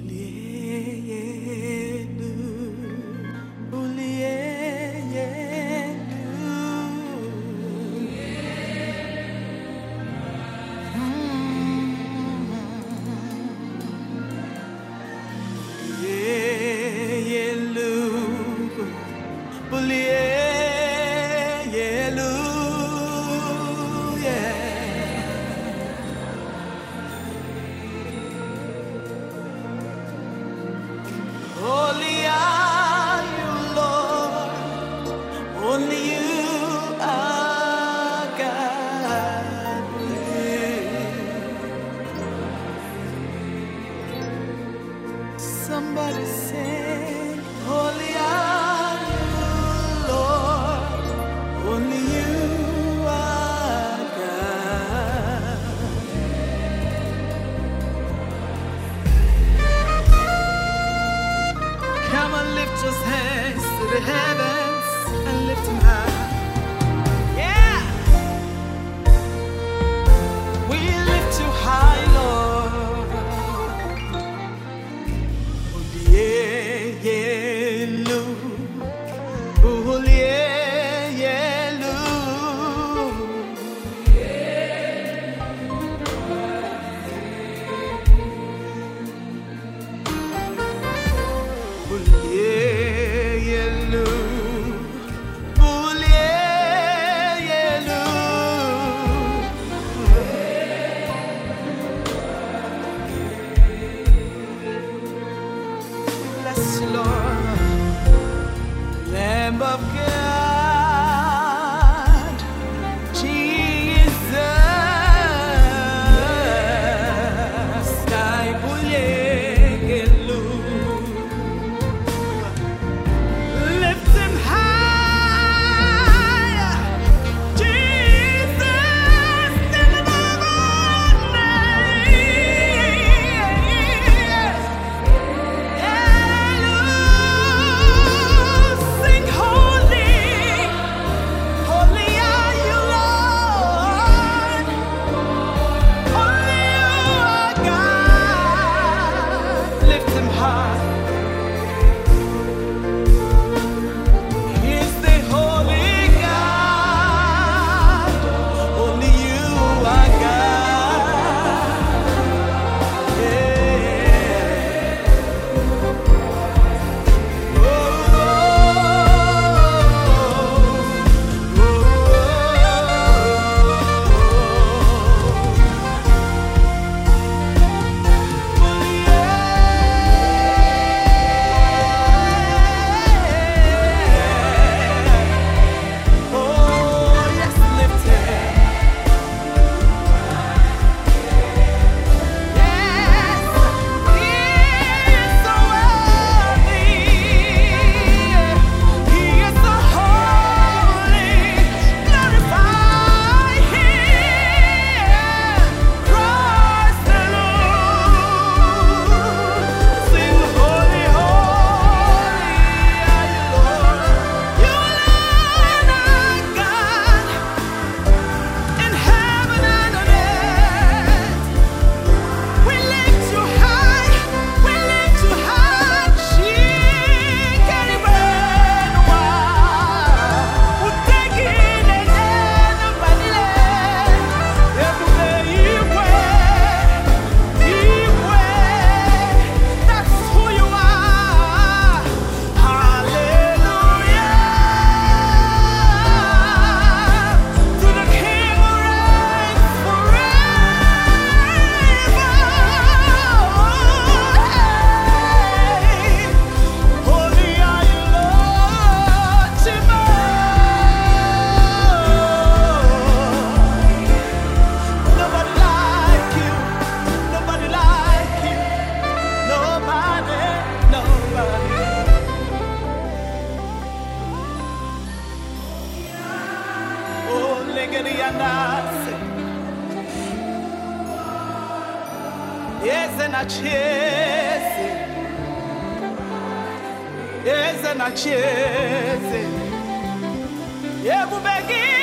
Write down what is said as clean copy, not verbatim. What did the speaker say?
Holy are you, Lord. Only you are God. Somebody sing, Holy are you, Lord. Only you are God. Come on, lift your hands to the heavens and lift them high. Yeah, we lift you high, Lord. Oh, yeah, yeah, Lord. Oh, yeah, yeah, Lord. Oh, yeah, yeah, Lord. Oh, yeah, yeah, Lord. Bless you, Lord. Lamb of God, Jesus. Sky, oh, yeah, yeah, Lord. Lift him high, Jesus, stand above all names. Hallelujah, sing holy, holy are you, Lord. Only you are God. Lift him high. He's the holy God. Only you are God. Yeah. Oh, yes, lift it. Yes, he is so worthy. He is so holy. Glorify him. Praise the Lord. Sing holy, holy are you, Lord. You alone are God in heaven and on earth. We lift you high, we lift you high, Chikaribenwa. Utegine neno badile, ebube iwe, that's who you are. Hallelujah, to the King who reigns forever. Holy are you, Lord, Nobody like you, nobody like you, nobody, nobody. Oh, legedi andase, yes and a chese, yes and a chese, yeah, bubegi.